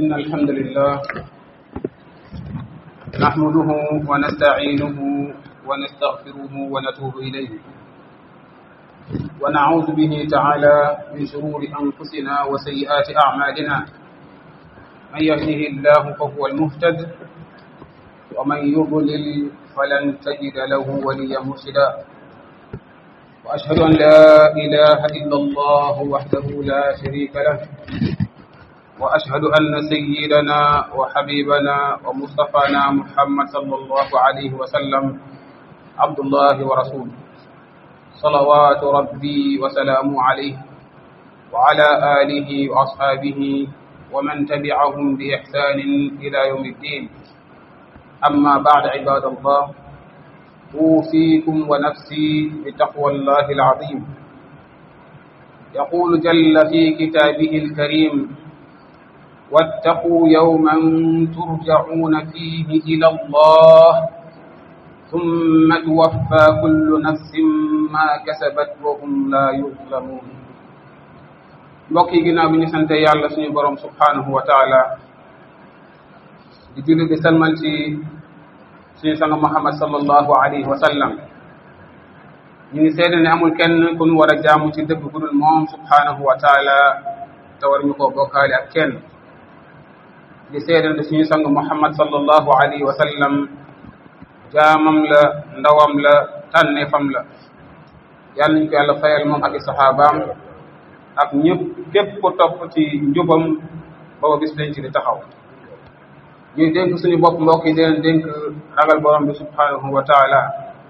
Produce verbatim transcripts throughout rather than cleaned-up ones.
إن الحمد لله نحمده ونستعينه ونستغفره ونتوب إليه ونعوذ به تعالى من شرور أنفسنا وسيئات أعمالنا من يهده الله فهو المهتد ومن يضلل فلن تجد له وليا مرشدا وأشهد أن لا إله إلا الله وحده لا شريك له وأشهد أن سيدنا وحبيبنا ومصطفانا محمد صلى الله عليه وسلم عبد الله ورسوله صلوات ربي وسلامه عليه وعلى آله وأصحابه ومن تبعهم بإحسان إلى يوم الدين. أما بعد عباد الله، أوصيكم ونفسي بتقوى الله العظيم. يقول جل في كتابه الكريم: واتقوا يوما ترجعون فيه إلى الله ثم توفى كل نفس ما كسبت وهم لا يظلمون. mbokk yi ginnaaw bi ñu sante yàlla suñu borom subhanahu wa taala di julli di salmal ci suñu sang Muhammad sallallahu alayhi wa sallam, ñu ngi seede ne amul kenn ku ñu war a jaamu ci dëgg ku dul moom subhanahu wa taala te war ñu koo bokkaale ak kenn. di seede ne suñu sang Muhammad sallallahu alayhi wa sallam jaamam la, ndawam la, tànneefam la. yàlla nañu ko yàlla fayal moom ak i saxaabaam ak ñëpp képp ko topp ci njubam booba bis dañ ci di taxaw. ñuy dénk suñu bopp mbokk yi di leen dénk ragal borom bi subhanahu wa taala.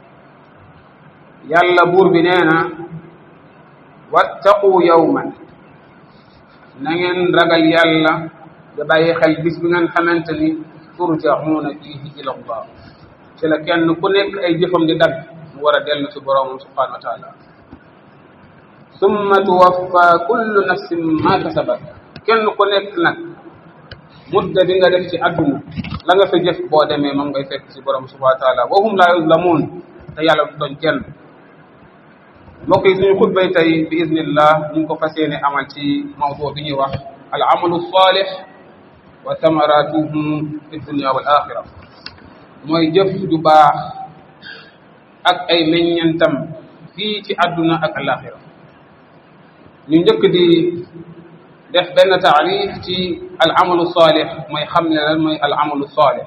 yàlla buur bi nee na wattaqu yawman, na ngeen ragal yàlla da bàyyi xel bis bi ngeen xamante ni turja'una fihi ila Allah, ci la kenn ku nekk ay jëfam di dagg mu war a dellu ci boromam subhanahu wa taala. summa tuwaffa kullu nafsin ma kasabat, kenn ku nekk nag mudda bi nga def ci àdduna la nga fa jëf boo demee moom ngay fekk ci borom subhanahu wa taala. wa hum la yuzlamun, te yàlla du tooñ kenn. mbokk yi suñu xutbay tey bi iznillah ñu ngi ko fas yéene amal ci mawdu bi ñuy wax al amalu salih wa thamaratuhu fi dunya wal axira, mooy jëf ju baax ak ay meññentam fii ci àdduna ak alaxira. ñu njëkk di def benn taarif ci al amalu salih, mooy xam ne lan mooy al amalu salih.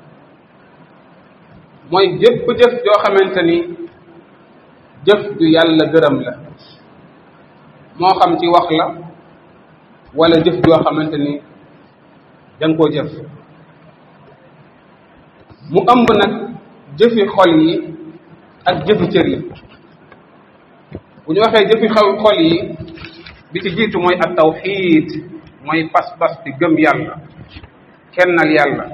mooy jëpp jëf joo xamante ni jëf ju yàlla gërëm la, moo xam ci wax la wala jëf joo xamante ni da nga koo jëf. mu ëmb nag jëfi xol yi ak jëfi cër yi. bu ñu waxee jëfi xol yi, bi ci jiitu mooy at tawxiid, mooy pas-pas bi gëm yàlla, kennal yàlla.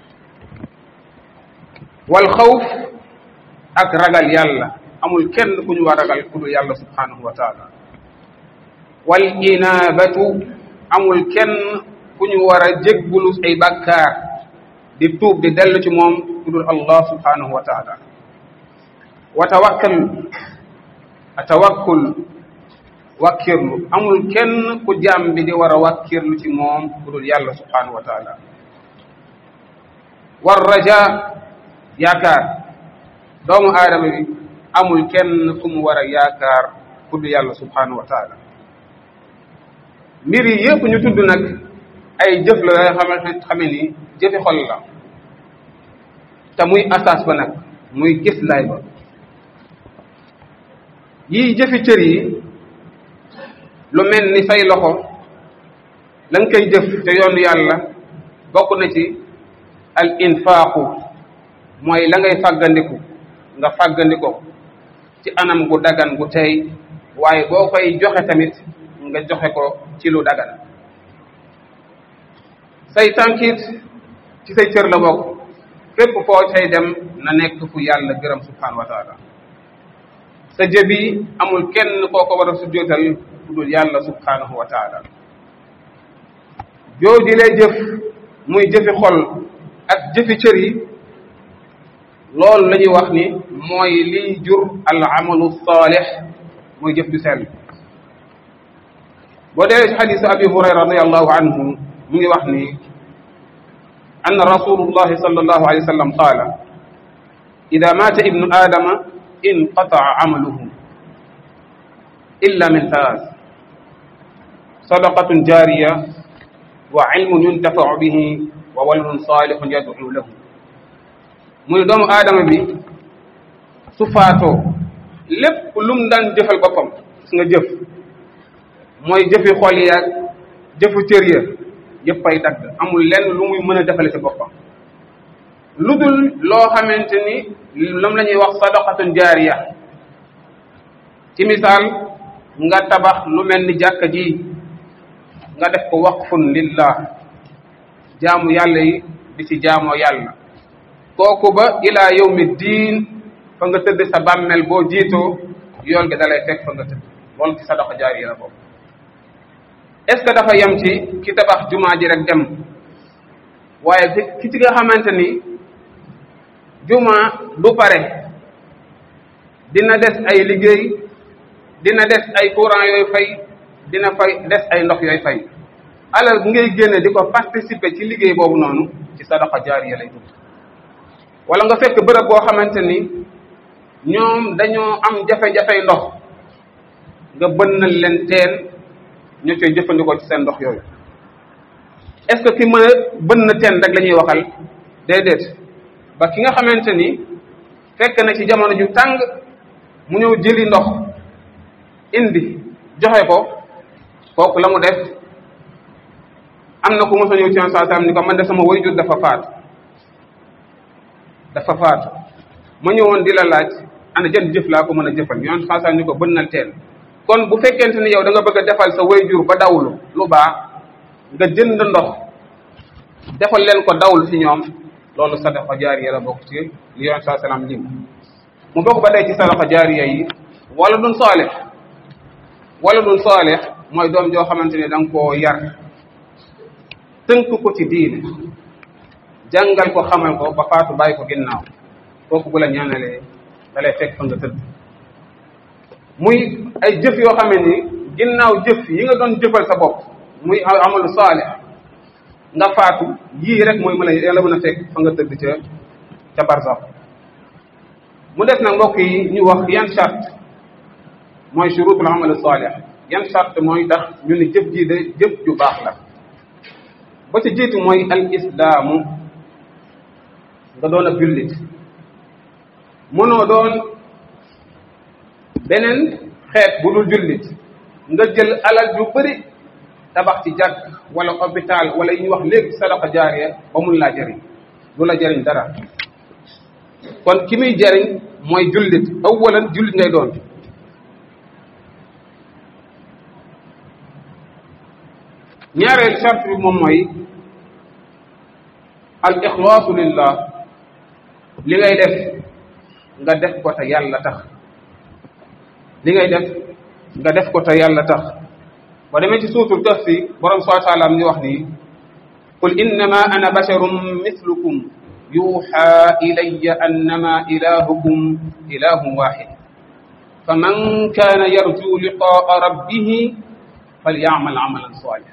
wal xawf, ak ragal yàlla, amul kenn ku ñu war ragal ku dul yàlla subhanahu wa taala. wal inaabatu, amul kenn ku ñu war a jéggulu ay bàkkaar di tuub di dellu ci moom ku dul Allah subhanahu wa taala. wa tawakkal, a tawakkul, wakkirlu, amul kenn ku jaam bi di war a wakkirlu ci moom ku dul yàlla subhanahu wa taala. war raja, yaakaar, doomu aadama bi amul kenn ku mu war a yaakaar ku dul yàlla subhanahu wa taala. mbir yi yëpp ñu tudd nag ay jëf la yoo xam xame ni jëfi xol la, te muy asaas ba nag muy gis laay ba. yii jëfi cër yi lu mel ni say loxo la nga koy jëf te yoonu yàlla bokk na ci al infaaqu, mooy la ngay fàggandiku nga fàggandiko ci anam gu dagan gu tey, waaye boo koy joxe tamit nga joxe ko ci lu dagan. say tànkit ci say cër la bokk, fépp foo cay dem na nekk fu yàlla gërëm subhanahu wa taala. sa jëbi amul kenn koo ko war a sujjóotal ku dul yàlla subhanahu wa taala. jooju lay jëf muy jëfi xol ak jëfi cër yi, loolu la ñuy wax ni mooy liy jur al amalu salih, mooy jëf ju sell. boo dee ci xadisu abi hurayra radiallahu anhu mu ngi wax ni anna rasulullahi sallallahu alayhi wa sallam qaala ida maata ibnu aadama inqataa amaluhu illa min thalath sadaqatun jariya wa ilmun yuntafau bihi wa waladun salihun yad'u lahu. muy doomu aadama bi su faatoo lépp lum daan jëfal boppam gis nga jëf mooy jëfi xol yaag jëfu cër ya yëpp ay dagg, amul lenn lu muy mën a defale ci boppam lu dul loo xamante ni lam la ñuy wax sadaqatun jaariya. ci misaal nga tabax lu mel ni jàkka ji nga def ko waqfun lillah, jaamu yàlla yi di ci jaamoo yàlla, kooku ba ila yawmi diin fa nga tëdd sa bàmmeel boo jiitoo yool gi dalay fekk fa nga tëdd. loolu ci sadaqa jaariya la boobu. est-ce que dafa yem ci ki tabax jumaa ji rek dem, waaye ki ci nga xamante ni jumaa du pare, dina des ay liggéey, dina des ay courant yooyu fay, dina fay des ay ndox yooyu fay, alal bu ngay génne di ko participer ci liggéey boobu noonu ci sadaqa jaariya lay tudd. wala nga fekk bërëb boo xamante ni ñoom dañoo am jafe-jafey ndox, nga bënnal leen teen ñu koy jëfandikoo ci seen ndox yooyu. est-ce que ki mën a bënn teen rek la ñuy waxal? déedéet. ba ki nga xamante ni fekk na ci jamono ju tàng mu ñëw jëli ndox indi joxe ko, kooku la mu def, am na ku mos a ñëw ci saa saa ni ko man de sama waajur dafa faatu dafa faatu ma ñëwoon di la laaj ana jën jëf laa ko mën a jëfal. yoon saa saa ni ko bënnal teen. kon bu fekkente ni yow da nga bëgg a defal sa waajur ba dawlu lu baax, nga jënd ndox defal leen ko dawlu ci ñoom, loolu sadaqa jaariya la bokk ci li yoon saa salaam lim. mu bokk ba tey ci sadaqa jaariya yi wala dun saalih. wala dun saalih mooy doom joo xamante ne da nga koo yar, tënk ko ci diine, jàngal ko, xamal ko ba faatu bàyyi ko ginnaaw, kooku bu la ñaanalee da lay fekk fa nga tëdd. muy ay jëf yoo xam ni ginnaaw jëf yi nga doon jëfal sa bopp muy amalu saalih, nga faatu, yii rek mooy mën a yàlla mën a fekk fa nga tëdd ca ca barsax. mu des nag mbokk yi ñu wax yan charte mooy shurutul amalu saalih, yan charte mooy tax ñu ni jëf ji de jëf ju baax la. ba ci jiitu mooy al islaamu, nga doon ab jullit, mënoo doon beneen xeet bu dul jullit, nga jël alal ju bëri tabax ci jàkk wala hôpital wala yi ñuy wax léegi sadaqa jaariya ba mun laa jëriñ, lu la jëriñ dara. kon ki muy jëriñ mooy jullit, awalan jullit ngay doon. ñaareel charte bi moom mooy al ixlaasu lillah, li ngay def nga def ko te yàlla tax. li ngay def nga def ko te yàlla tax. ba demee ci suutul Kahfi borom subhaanahu wa ta'aala mi wax nii qul innama ana basharun mislukum yuuxa ilayya annama ilahukum ilahun waxid faman kaana yarju liqaa rabbihi falyamal amalan saalihan.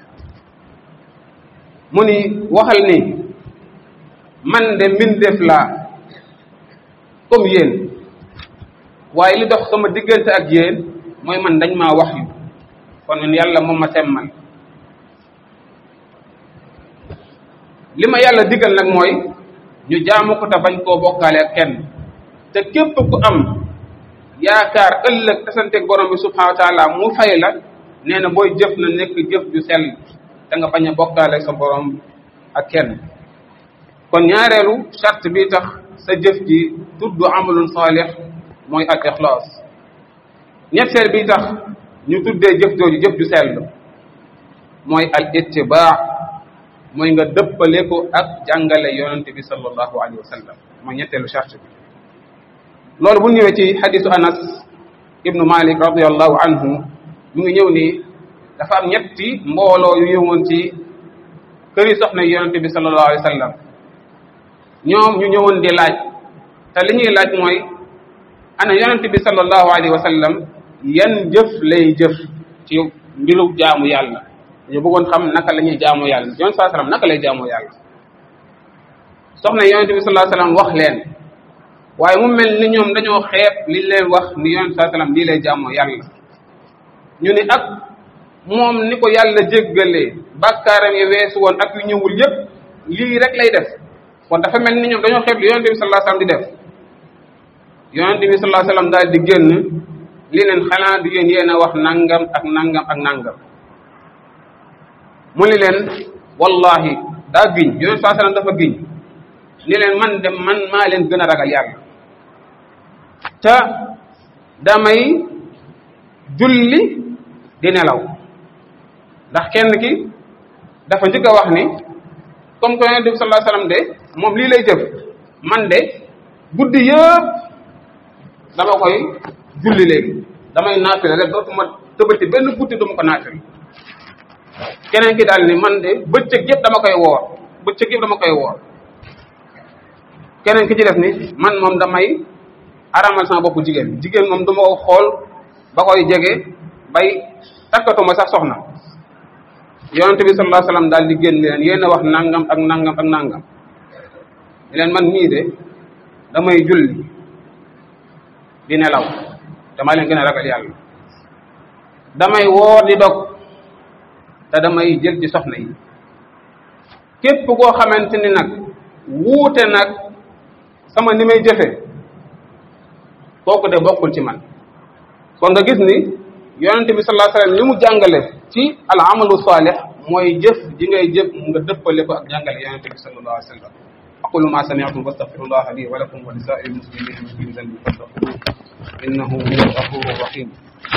mu ni waxal ni man de mbindeef laa comme yéen, waaye li dox sama diggante ak yéen mooy man dañ maa wax yu, kon yàlla moom ma semmal. li ma yàlla diggal nag mooy ñu jaamu ko te bañ koo bokkaale ak kenn, te képp ku am yaakaar ëllëg tasanteeg borom bi subhanahu wa taala mu fay la, nee na booy jëf na nekk jëf ju sell te nga bañ a bokkaale sa borom ak kenn. kon ñaareelu charte bi tax sa jëf ji tudd amalun saalih mooy al ixlaas. ñetteel bi tax ñu tuddee jëf jooju jëf ju sell mooy al ittibaa, mooy nga dëppale ko ak jàngale yonente bi sallallahu alayhi wa sallam, mooy ñetteelu charte bi. loolu bu ñëwee ci xadisu Anas ibnu Malik radiyallahu anhu mu ngi ñëw ni dafa am ñetti mbooloo yu ñëwoon ci këri soxna yonente bi sallallahu alayhi wa sallam. ñoom ñu ñëwoon di laaj, te li ñuy laaj mooy ana yonente bi sallallahu alayhi wa sallam yan jëf lay jëf ci mbiru jaamu yàlla. ñu bëggoon xam naka la ñuy jaamu yàlla, yoon saa sallam naka lay jaamu yàlla. soxna yonente bi sallallahu alayhi wasallam wax leen waaye mu mel ni ñoom dañoo xeeb li leen wax ni yonente sallallahu alayhi wasallam lii lay jaamoo yàlla ñu ni ak moom ni ko yàlla jéggalee bàkkaaram yi weesu woon ak yu ñëwul yépp lii rek lay def kon dafa mel ni ñoom dañoo xeeb li yonente bi sallallahu alayhi wasallam di def yonente bi sallallahu alayhi wasallam daal di génn li leen xanaa du yéen yéen a wax nangam ak nangam ak nangam mu ni leen wallahi daa giñ yonente sallallahu alayhi wasallam dafa giñ ni leen man de man maa leen gën a ragal yàlla te damay julli di nelaw ndax kenn ki dafa njëkk a wax ni comme que yonente bi sallallahu alayhi wasallam de moom lii lay jëf man de guddi yëpp dama koy julli léegi damay naafila rek dootuma tëbati benn guddi duma ko naafila keneen ki daal ni man de bëccëg yëpp dama koy woor bëccëg yëpp dama koy woor keneen ki ci def ni man moom damay aramal sama bopp jigéen jigéen moom duma ko xool ba koy jege bay takkatuma sax soxna yonente bi sallallahu alayhi wasallam daal di génn leen yéen a wax nangam ak nangam ak nangam ni leen man mii de damay julli di nelaw damaa leen gën a ragal yàlla damay woor di dog te damay jël ci soxna yi képp koo xamante ni nag wuute nag sama ni may jëfe kooku de bokkul ci man kon nga gis ni yonente bi sallallahu alayhi wasallam li mu jàngale ci al amalu salih mooy jëf ji ngay jëf nga dëppale ko ak jàngale yonente bi sallallahu alayhi wasallam aqulu ma sami'tum wastaghfirullaha li wa lakum wa li sa'iril muslimin min kulli dhanbin fastaghfiruhu innahu huwal ghafurur rahim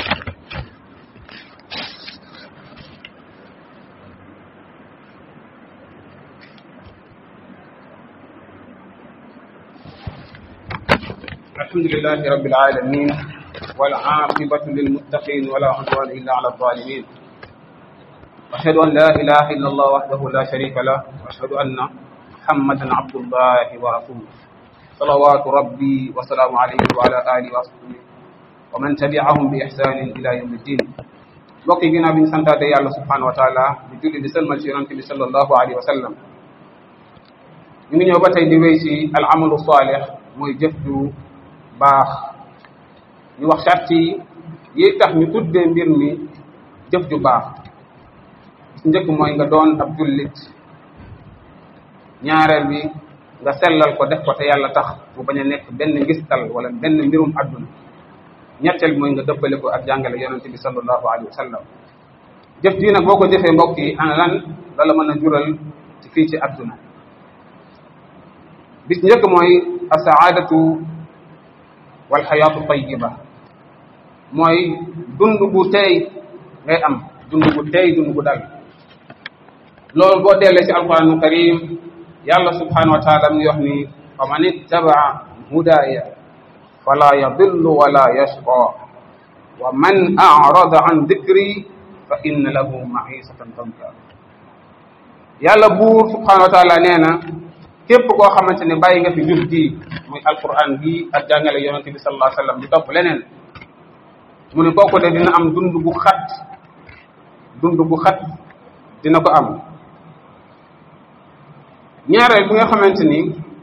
الحمد لله رب العالمين والعاقبة للمتقين ولا عدوان إلا على الظالمين وأشهد أن لا إله إلا الله وحده لا شريك له وأشهد أن محمدا عبد الله ورسوله صلوات ربي وسلام عليه وعلى آله وصحبه ومن تبعهم بإحسان إلى يوم الدين mbokk yi ginnaaw bi ñu santaate yàlla subhanahu wa taala di julli di sëlmal ci yonente bi sallallahu alayhi wa sallam ñu ngi ñëw ba tey di wéy ci al amalu salih mooy jëf ju baax ñu wax sart yi yi tax ñu tuddee mbir mi jëf ju baax njëkk mooy nga doon ab jullit ñaareel bi nga sellal ko def ko te yàlla tax mu bañ a nekk benn ngistal wala benn mbirum adduna ñetteel bi mooy nga dëppale ko ak jàngale yonente bi sallallahu alayhi wa sallam jëf ji nag boo ko jëfee mbokk yi ana lan la la mën a jural ci fii ci adduna bis njëkk mooy asaadatu wal xayaatu tayyiba mooy dund gu tey ngay am dund gu tey dund gu dal loolu boo dellee ci alquranu karim yàlla subhanahu wa taala mu wax ni fa man ittabaa hudaaya fala yadillu wala yashqa wa man a'rada an dhikri fa inna lahu ma'isatan danka yàlla buur subhanahu wa taala nee na képp koo xamante ne bàyyi nga fi jur gi muy alquran gi ak jàngale yonente bi sallallahu alayhi wasallam di topp leneen mu ne kooku de dina am dund bu xat dund bu xat dina ko am ñaareel bi nga xamante ni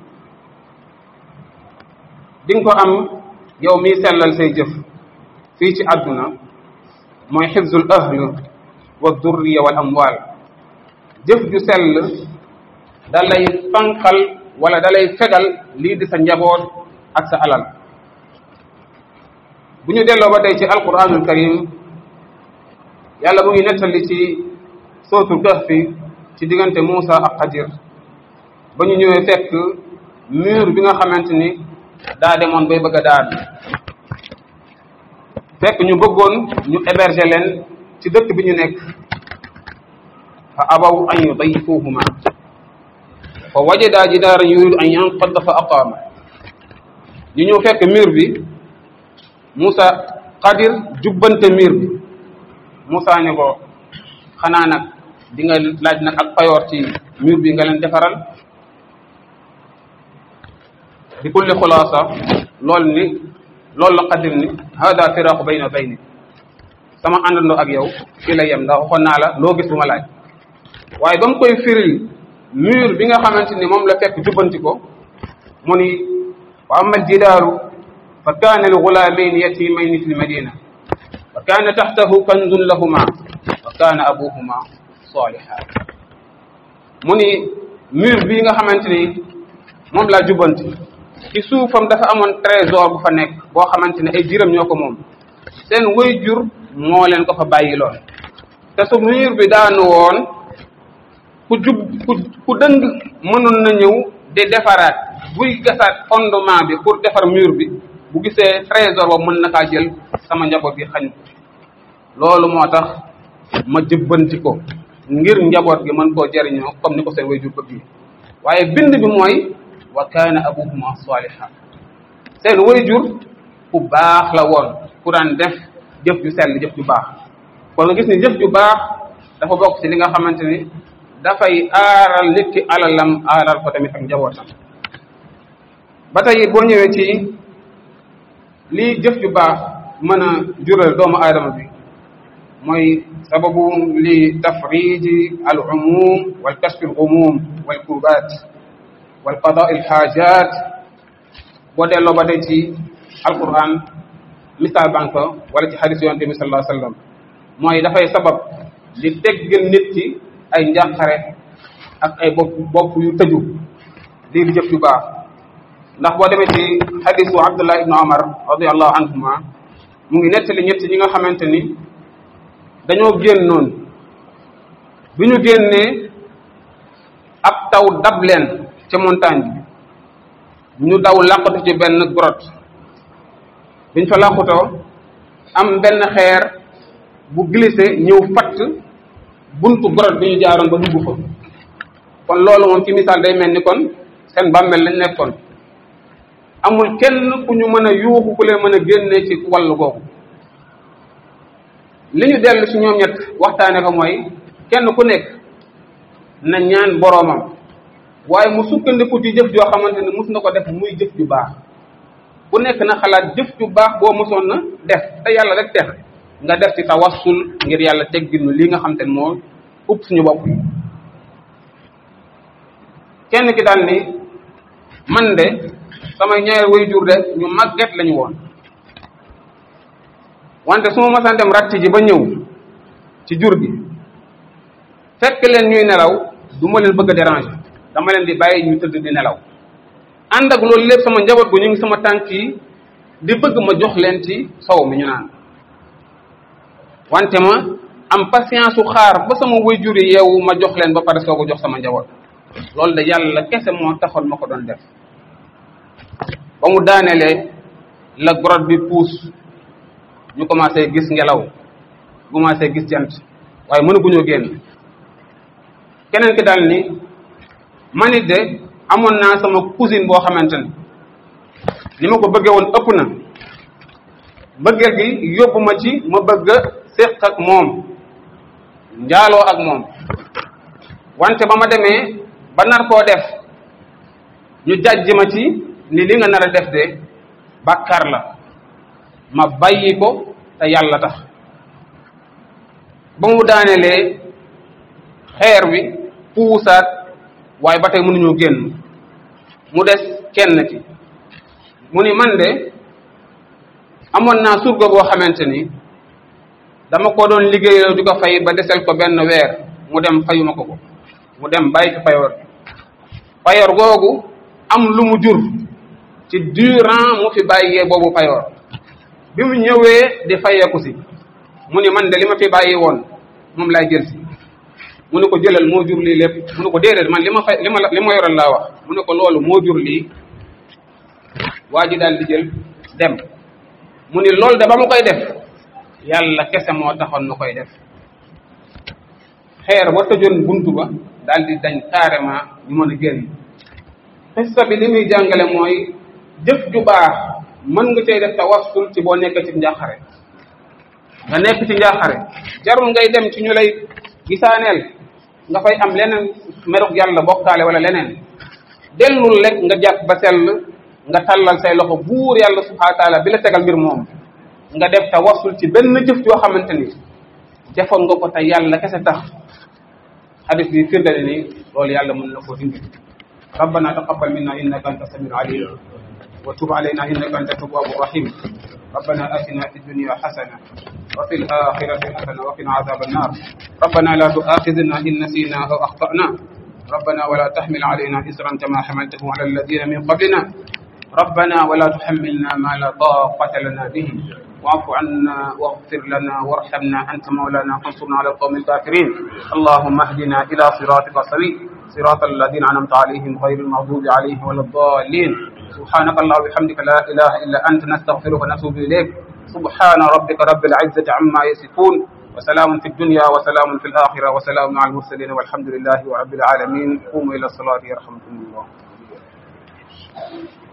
di nga ko am yow miy sellal say jëf fii ci àdduna mooy xifzul ahl wa durriya wal amwal jëf ju sell da lay fanqal wala da lay fegal lii di sa njaboot ak sa alal bu ñu delloo ba tey ci alquranul karim yàlla mu ngi nettali ci sootul kahfi ci diggante Muusa ak Xadir ba ñu ñëwee fekk mur bi nga xamante ni daa demoon bay bëgg a daan fekk ñu bëggoon ñu héberger leen ci dëkk bi ñu nekk fa abaw an yudayifuhuma fa wajada jidaaran yuridu an yanqadda fa aqaama ñu ñëw fekk mur bi Muusa Xadir jubbante mur bi Muusa ne ko xanaa nag di nga laaj nag ak payoor ci mur bi nga leen defaral bi kulli xulaasa loolu ni loolu la Xadir ni hada firaqu bayna bayni sama àndandoo ak yow fii la yem ndax waxoon naa la loo gis bu ma laaj waaye ba mu koy firil mur bi nga xamante ni moom la fekk jubbanti ko mu ni wa amma aljidaaru fa kaana li gulaamayni yatimayni fi lmadina wa kaana taxtahu kanzun lahuma wa kaana abuhuma saliha mu ni mur bi nga xamante ni moom laa jubbanti ci suufam dafa amoon trésor bu fa nekk boo xamante ne ay jiram ñoo ko moom seen waajur moo leen ko fa bàyyi loon te su mur bi daanu woon ku jub ku ku dëng mënoon na ñëw di defaraat buy gasaat fondement bi pour defar mur bi bu gisee trésor ba mën na kaa jël sama njaboot gi xañ loolu moo tax ma jubbanti ko ngir njaboot gi mën koo jariñoo comme ni ko seen waajur bëgg waaye bind bi mooy wa kaana abuhuma salihan seen waajur ku baax la woon ku daan def jëf ju sell jëf ju baax kon nga gis ni jëf ju baax dafa bokk ci li nga xamante ni dafay aaral nit ki alalam aaral ko tamit ak njabootam ba tey boo ñëwee ci lii jëf ju baax mën a jural doomu aadama bi mooy sababu li tafriji al umum wal kashfi al umum wal kurbat wal qadaa al hajat boo delloo ba tey ci alquran misaal banque wala ci hadis yonte bi sallallahu alayhi wa sallam mooy dafay sabab di teggal nit ki ay njàqare ak ay bopp bopp yu tëju lii di jëf yu baax ndax boo demee ci hadisu Abdullah ibn Umar radiyallahu anhuma mu ngi nettali ñett ñi nga xamante ni dañoo génnoon bi ñu génnee ab taw dab leen ca montagne bi ñu daw làqatu ci benn grotte biñ fa làqutoo am benn xeer bu glissé ñëw fatt buntu grotte bi ñu jaaroon ba dugg fa kon loolu moom ci misaal day mel ni kon seen bàmmeel lañ nekkoon amul kenn ku ñu mën a yuuxu ku leen mën a génnee ci wàllu googu li ñu dellu ci ñoom ñett waxtaane ko mooy kenn ku nekk na ñaan boroomam waaye mu sukkandiku ci jëf joo xamante ne mus na ko def muy jëf ju baax ku nekk na xalaat jëf ju baax boo mosoon na def te yàlla rek tex nga def ci tawassul ngir yàlla tegginu li nga xam te ne moo upp suñu bopp yi kenn ki daal ni man de samay ñaari waajur de ñu màgget lañu woon wante su ma masaan dem ràcc ji ba ñëw ci jur gi fekk leen ñuy nelaw du ma leen bëgg a déranger dama leen di bàyyi ñu tëdd di nelaw ànd ak loolu lépp sama njaboot gu ñu ngi sama tànk yi di bëgg ma jox leen ci sow mi ñu naan wante ma am patience su xaar ba sama waajur yi yeewu ma jox leen ba pare soo ko jox sama njaboot loolu de yàlla kese moo taxoon ma ko doon def ba mu daanelee la grotte bi puus ñu commencé gis ngelaw commencé gis jant waaye mënaguñoo génn keneen ki daal ni man it de amoon naa sama cousine boo xamante ni li ma ko bëggee woon ëpp na bëggeel gi yóbbu ma ci ma bëgg a séq ak moom njaaloo ak moom wante ba ma demee ba nar koo def ñu jàjj ma ci ni li nga nar a def de bàkkaar la ma bàyyi ko te yàlla tax ba mu daanelee xeer wi puusaat waaye ba tey mënuñoo génn mu des kenn ki mu ni man de amoon naa surga boo xamante ni dama ko doon liggéeyoo di ko fay ba desel ko benn weer mu dem fayuma ko ko mu dem bàyyi ci payoor payoor googu am lu mu jur ci durant mu fi bàyyee boobu payoor bi mu ñëwee di fayeeku si mu ni man de li ma fi bàyyi woon moom laay jël si mu ne ko jëlal moo jur lii lépp mu ne ko déedéet man li ma fay li ma li ma yoral laa wax mu ne ko loolu moo jur lii waa ji daal di jël dem mu ni loolu de ba ma koy def yàlla kese moo taxoon ma koy def xeer ba tëjoon buntu ba daal di dañ carrément ñu mën a génn xissa bi li muy jàngale mooy jëf ju baax mën nga cay def tawassul ci boo nekk ci njaaxare nga nekk ci njaaxare jarul ngay dem ci ñu lay gisaaneel nga fay am leneen merug yàlla bokkaale wala leneen dellul rek nga jàpp ba sell nga tàllal say loxo buur yàlla subhanahu wa taala bi la tegal mbir moom nga def tawassul ci benn jëf joo xamante ni defoon nga ko te yàlla kese tax hadis bi firndale ni loolu yàlla mën na koo dindi rabbana taqabbal minna innaka anta samiul alim wa tub alayna innaka anta tawwabur rahim ربنا آتنا في الدنيا حسنة وفي الآخرة حسنة وقنا عذاب النار ربنا لا تؤاخذنا إن نسينا أو أخطأنا ربنا ولا تحمل علينا إسرا كما حملته على الذين من قبلنا ربنا ولا تحملنا ما لا طاقة لنا به واعف عنا واغفر لنا وارحمنا أنت مولانا فانصرنا على القوم الكافرين اللهم اهدنا إلى صراطك السوي صراط الذين أنعمت عليهم غير المغضوب عليهم ولا الضالين سبحانك اللهم وبحمدك لا إله إلا أنت نستغفرك ونتوب إليك سبحان ربك رب العزة عما يصفون وسلام في الدنيا وسلام في الآخرة وسلام على المرسلين والحمد لله رب العالمين قوموا إلى الصلاة يرحمكم الله